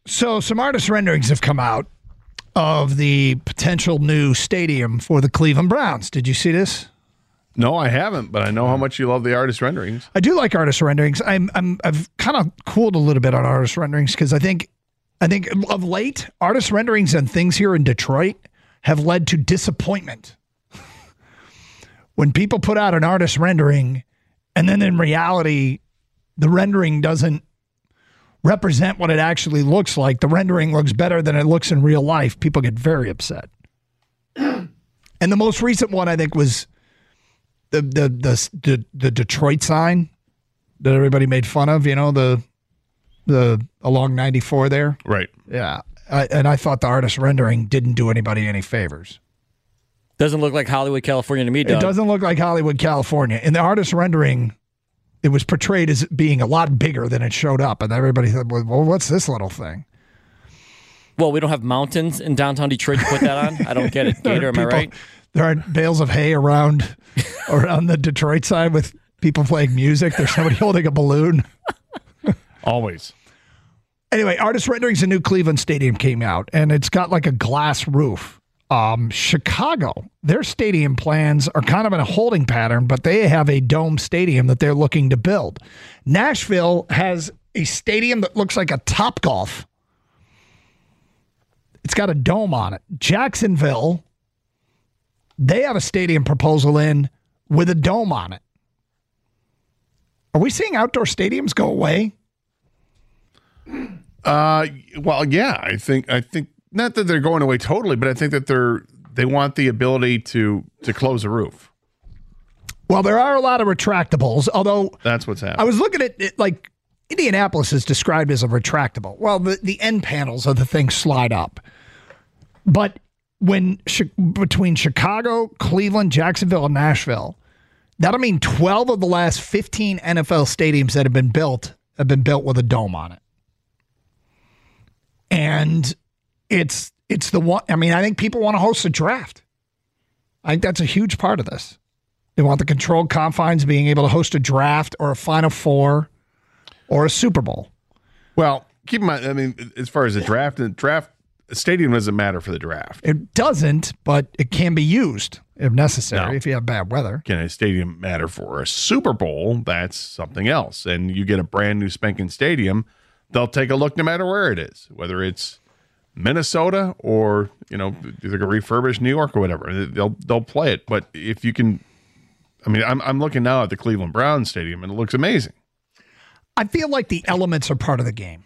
So some artist renderings have come out of the potential new stadium for the Cleveland Browns. Did you see this? No, I haven't, but I know how much you love the artist renderings. I do like artist renderings. I've kind of cooled a little bit on artist renderings because I think of late, artist renderings and things here in Detroit have led to disappointment. When people put out an artist rendering and then in reality, the rendering doesn't represent what it actually looks like. The rendering looks better than it looks in real life. People get very upset. And the most recent one, I think, was the Detroit sign that everybody made fun of. You know, the along 94 there. Right. Yeah. And I thought the artist rendering didn't do anybody any favors. Doesn't look like Hollywood, California to me, Doug. It doesn't look like Hollywood, California. In the artist rendering, it was portrayed as being a lot bigger than it showed up. And everybody thought, well, what's this little thing? Well, we don't have mountains in downtown Detroit to put that on. I don't get it. Gator, am I right? There aren't bales of hay around the Detroit side with people playing music. There's somebody holding a balloon. Always. Anyway, artist renderings, a new Cleveland stadium came out, and it's got like a glass roof. Chicago, their stadium plans are kind of in a holding pattern, but they have a dome stadium that they're looking to build. Nashville has a stadium that looks like a Topgolf. It's got a dome on it. Jacksonville, they have a stadium proposal in with a dome on it. Are we seeing outdoor stadiums go away? Well, yeah, I think not that they're going away totally, but I think that they want the ability to close a roof. Well, there are a lot of retractables, although that's what's happening. I was looking at it, like Indianapolis is described as a retractable. Well, the end panels of the thing slide up. But between Chicago, Cleveland, Jacksonville, and Nashville, that'll mean 12 of the last 15 NFL stadiums that have been built with a dome on it. And it's the one. I mean, I think people want to host a draft. I think that's a huge part of this. They want the controlled confines, being able to host a draft or a Final Four or a Super Bowl. Well, keep in mind, I mean, as far as the draft stadium doesn't matter for the draft. It doesn't, but it can be used if necessary if you have bad weather. Can a stadium matter for a Super Bowl? That's something else. And you get a brand new spanking stadium, they'll take a look no matter where it is, whether it's Minnesota or, either a refurbished New York or whatever. They'll play it. But if you can, I mean, I'm looking now at the Cleveland Browns stadium and it looks amazing. I feel like the elements are part of the game.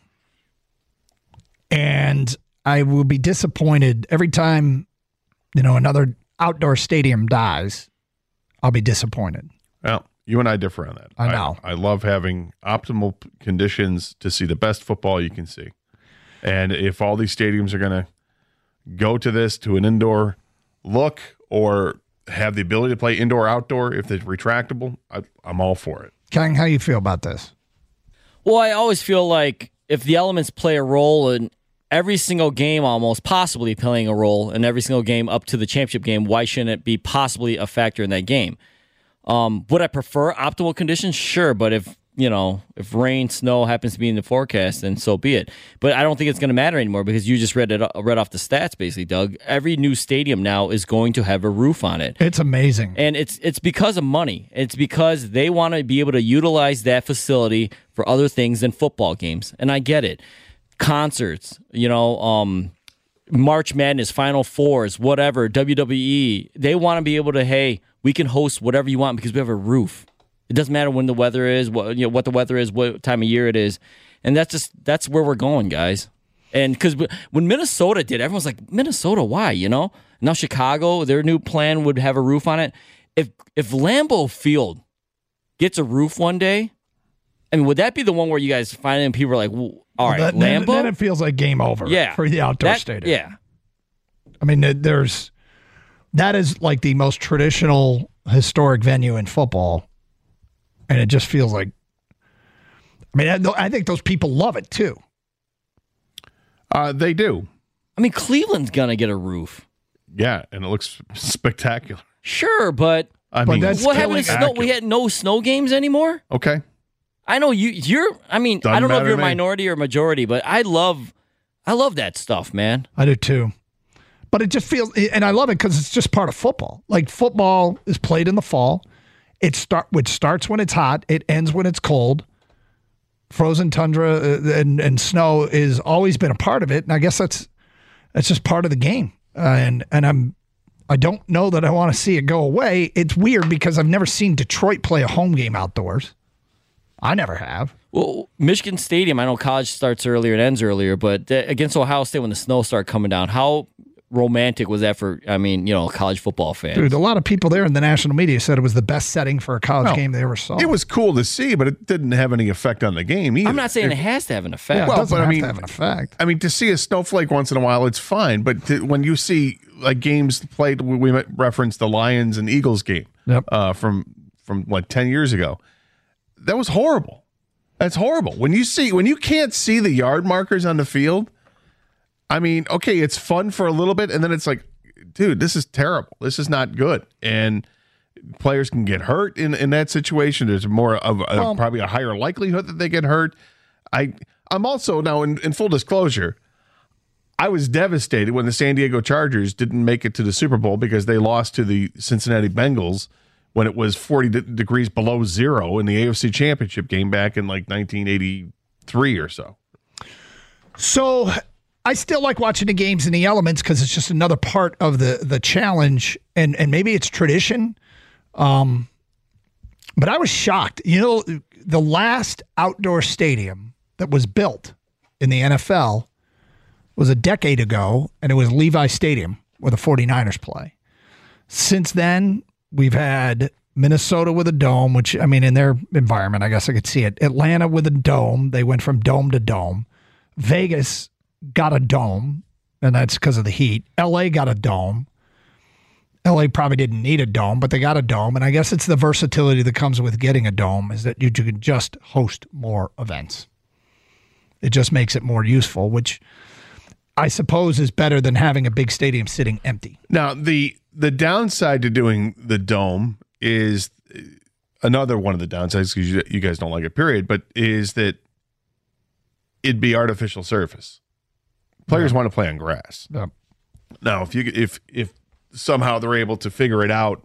And I will be disappointed every time, another outdoor stadium dies. I'll be disappointed. Well, you and I differ on that. I know. I love having optimal conditions to see the best football you can see. And if all these stadiums are going to go to an indoor look or have the ability to play indoor-outdoor, if they're retractable, I'm all for it. Kang, how you feel about this? Well, I always feel like if the elements play a role in every single game, almost possibly playing a role in every single game up to the championship game, why shouldn't it be possibly a factor in that game? Would I prefer optimal conditions? Sure, but if rain, snow happens to be in the forecast, then so be it. But I don't think it's going to matter anymore because you just read off the stats, basically, Doug. Every new stadium now is going to have a roof on it. It's amazing. And it's because of money. It's because they want to be able to utilize that facility for other things than football games. And I get it. Concerts, March Madness, Final Fours, whatever, WWE, they want to be able to, hey, we can host whatever you want because we have a roof. It doesn't matter when the weather is, what the weather is, what time of year it is. And that's where we're going, guys. And because when Minnesota did, everyone's like, Minnesota, why, Now Chicago, their new plan would have a roof on it. If Lambeau Field gets a roof one day, I mean, would that be the one where you guys find it and people are like, well, all right, Lambeau? Then it feels like game over for the outdoor stadium. Yeah. I mean, that is like the most traditional historic venue in football. And it just feels like, I think those people love it too. They do. I mean, Cleveland's going to get a roof. Yeah, and it looks spectacular. Sure, but that's what happened to snow? We had no snow games anymore? Okay. I know you're. I mean, I don't know if you're a minority or majority, but I love I love that stuff, man. I do too. But it just feels, and I love it because it's just part of football. Like football is played in the fall. Which starts when it's hot. It ends when it's cold. Frozen tundra and snow is always been a part of it. And I guess that's just part of the game. And I don't know that I want to see it go away. It's weird because I've never seen Detroit play a home game outdoors. I never have. Well, Michigan Stadium, I know college starts earlier and ends earlier, but against Ohio State when the snow started coming down, how romantic was that for, college football fans? Dude, a lot of people there in the national media said it was the best setting for a college game they ever saw. It was cool to see, but it didn't have any effect on the game either. I'm not saying it has to have an effect. Yeah, it doesn't have to have an effect. I mean, to see a snowflake once in a while, it's fine. But when you see like games played, we referenced the Lions and Eagles game from like 10 years ago. That was horrible. That's horrible. When you can't see the yard markers on the field, I mean, okay, it's fun for a little bit, and then it's like, dude, this is terrible. This is not good. And players can get hurt in that situation. There's more of probably a higher likelihood that they get hurt. I'm also now in full disclosure, I was devastated when the San Diego Chargers didn't make it to the Super Bowl because they lost to the Cincinnati Bengals when it was 40 degrees below zero in the AFC Championship game back in like 1983 or so. So I still like watching the games in the elements because it's just another part of the challenge, and maybe it's tradition. But I was shocked. The last outdoor stadium that was built in the NFL was a decade ago, and it was Levi Stadium where the 49ers play. Since then, we've had Minnesota with a dome, which, I mean, in their environment, I guess I could see it. Atlanta with a dome. They went from dome to dome. Vegas got a dome, and that's because of the heat. LA got a dome. LA probably didn't need a dome, but they got a dome, and I guess it's the versatility that comes with getting a dome is that you can just host more events. It just makes it more useful, which I suppose is better than having a big stadium sitting empty. Now, the downside to doing the dome is another one of the downsides, because you guys don't like it, period, but is that it'd be artificial surface. Players want to play on grass. Yeah. Now, if somehow they're able to figure it out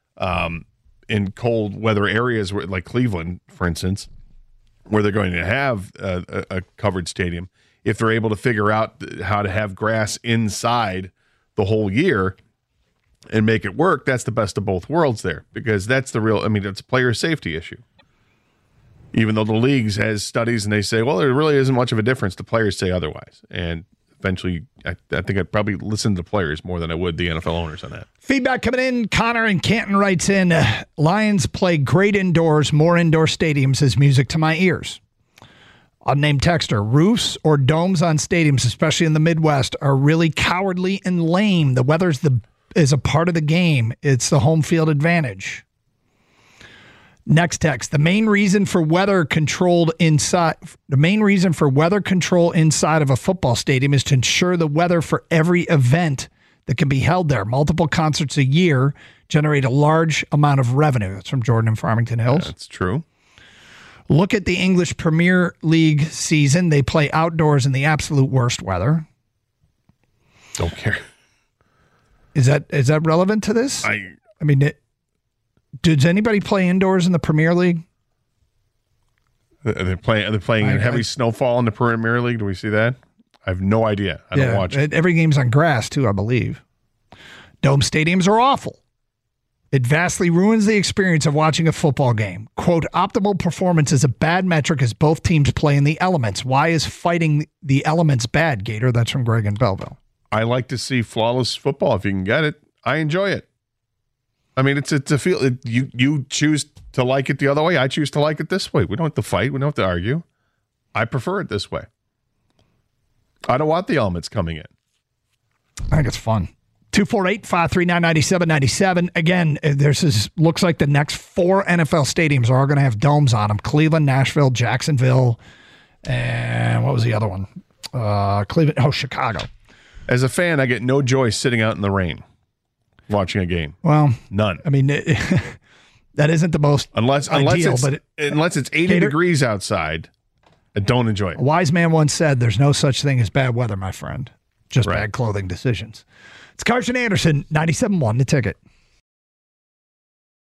in cold weather areas like Cleveland, for instance, where they're going to have a covered stadium, if they're able to figure out how to have grass inside the whole year and make it work, that's the best of both worlds there, because that's it's a player safety issue. Even though the leagues has studies and they say, well, there really isn't much of a difference. The players say otherwise. And eventually, I think I'd probably listen to the players more than I would the NFL owners on that. Feedback coming in. Connor in Canton writes in, Lions play great indoors. More indoor stadiums is music to my ears. Unnamed texter, roofs or domes on stadiums, especially in the Midwest, are really cowardly and lame. The weather is a part of the game. It's the home field advantage. Next text, the main reason for weather control inside of a football stadium is to ensure the weather for every event that can be held there. Multiple concerts a year generate a large amount of revenue. That's from Jordan in Farmington Hills. That's true. Look at the English Premier League season. They play outdoors in the absolute worst weather. Don't care. Is that relevant to this? I mean, does anybody play indoors in the Premier League? Are they playing in heavy snowfall in the Premier League? Do we see that? I have no idea. I don't watch it. Every game's on grass, too, I believe. Dome stadiums are awful. It vastly ruins the experience of watching a football game. Quote, optimal performance is a bad metric as both teams play in the elements. Why is fighting the elements bad, Gator? That's from Greg in Belleville. I like to see flawless football if you can get it. I enjoy it. I mean, it's a feel. You choose to like it the other way. I choose to like it this way. We don't have to fight. We don't have to argue. I prefer it this way. I don't want the elements coming in. I think it's fun. 248-539-9797. Again, looks like the next 4 NFL stadiums are all going to have domes on them. Cleveland, Nashville, Jacksonville, and what was the other one? Chicago. As a fan, I get no joy sitting out in the rain watching a game. Well, none. I mean, that isn't the most unless ideal, it's 80 degrees outside. I don't enjoy it. A wise man once said, there's no such thing as bad weather, my friend. Just Right. bad clothing decisions. It's Carson Anderson, 97.1 The Ticket.